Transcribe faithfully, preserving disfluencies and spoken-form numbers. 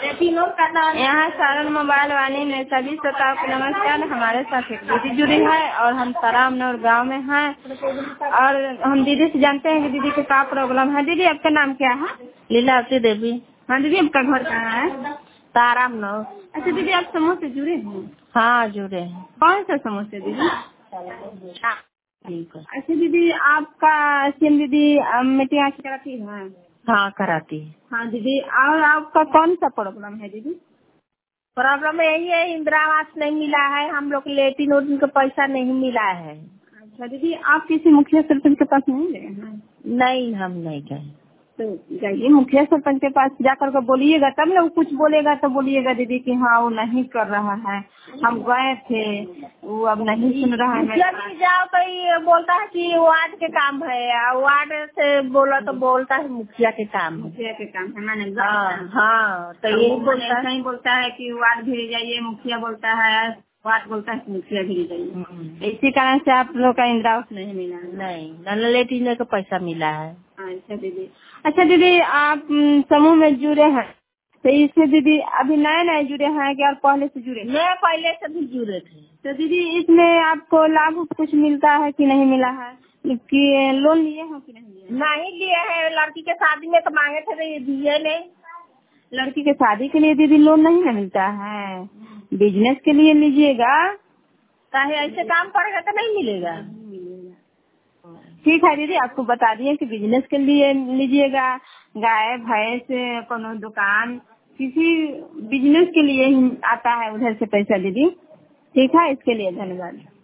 यहाँ सारण मोबाइल वाले में सभी श्रोताओं को नमस्कार। हमारे साथ एक दीदी जुड़ी है और हम सरामनौर गांव में हैं और हम दीदी से जानते हैं कि दीदी को क्या प्रॉब्लम है। दीदी आपका नाम क्या है? लीलावती देवी। हाँ दीदी, आपका घर कहाँ है? सरामनौर। अच्छा दीदी, आप समूह से जुड़े हैं? हाँ जुड़े हैं। कौन सा समूह से दीदी? ठीक है। अच्छा दीदी, आपका सीएम दीदी मीटिंग कराती है? हाँ कराती है। हाँ दीदी, और आपका कौन सा प्रॉब्लम है दीदी? प्रॉब्लम यही है, इंदिरा आवास नहीं मिला है, हम लोग लेटिन वोटिन का पैसा नहीं मिला है। अच्छा दीदी, आप किसी मुखिया सरपंच के पास नहीं गए हैं? नहीं, हम नहीं गए। तो जाइए मुखिया सरपंच के पास जाकर के बोलिएगा, तब ना वो कुछ बोलेगा तो बोलिएगा दीदी कि हाँ वो नहीं कर रहा है, हम गए थे वो अब नहीं सुन रहा है। जब जाओ तो ये बोलता है कि वार्ड के काम है, वार्ड से बोला तो बोलता है मुखिया के काम है। मुखिया के काम है मैंने। हाँ हाँ, तो यही बोलता है, बोलता है कि वार्ड भेज जाइए, मुखिया बोलता है वार्ड बोलता है मुखिया भेज जाइए। इसी कारण से आप लोग का इंदिरा आवास नहीं मिला? नहीं, न लेटिन का पैसा मिला है। अच्छा दीदी। अच्छा दीदी, आप म, समूह में जुड़े हैं तो इसमें दीदी अभी नए नए जुड़े हैं क्या और पहले से जुड़े? मैं पहले से भी जुड़े थे। तो दीदी इसमें आपको लाभ कुछ मिलता है कि नहीं मिला है, कि लोन लिए हो कि नहीं लिए? नहीं लिए है, लड़की के शादी में तो मांगे थे तो ये दिए नहीं। लड़की के शादी के लिए दीदी लोन नहीं ना मिलता है, बिजनेस के लिए लीजिएगा। चाहे ऐसे काम करेगा तो नहीं मिलेगा। ठीक है दीदी, आपको बता दिए कि बिजनेस के लिए लीजिएगा, गाय भैंस कोनो दुकान किसी बिजनेस के लिए ही आता है उधर से पैसा दीदी। ठीक है, इसके लिए धन्यवाद।